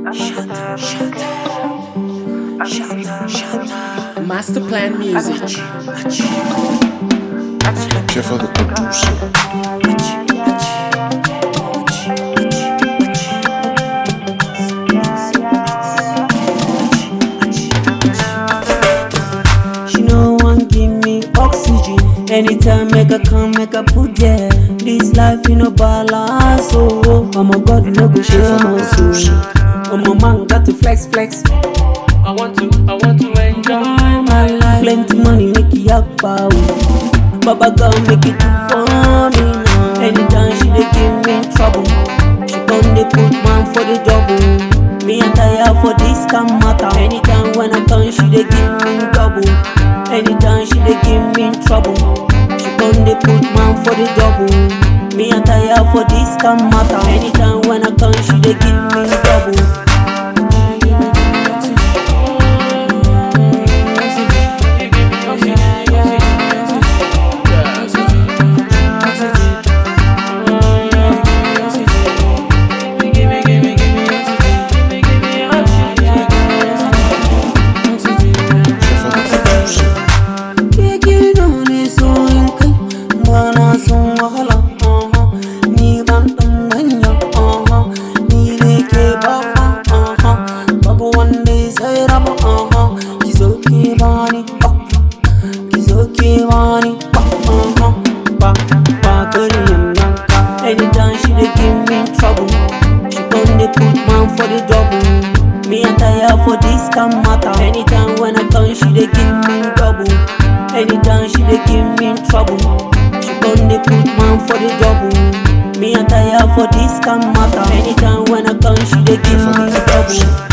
Master Plan Music. Jeff the producer. She no one give me oxygen. Anytime make her come, make her put there. This life you no balance, oh. Oh my God, no go share my soul. Oh my man got to flex. I want to enjoy my life. Plenty money make it yakpa, oh. Baba girl make it too funny now. Anytime she dey give me trouble, she come dey put man for the double. Me and tire for this can matter. Anytime when I come, she dey give me double. Anytime she dey give me trouble, she come dey put man for the double. Me and tire for this can matter. Anytime when I come, she dey give me double. Anytime she dey give me trouble, she come dey put man for the double. Me and tire for this can matter. Anytime when I come, she dey give me double. Anytime she dey give me trouble, she come dey put man for the double. Me and tire for this can matter. Anytime when I come, she dey give me double.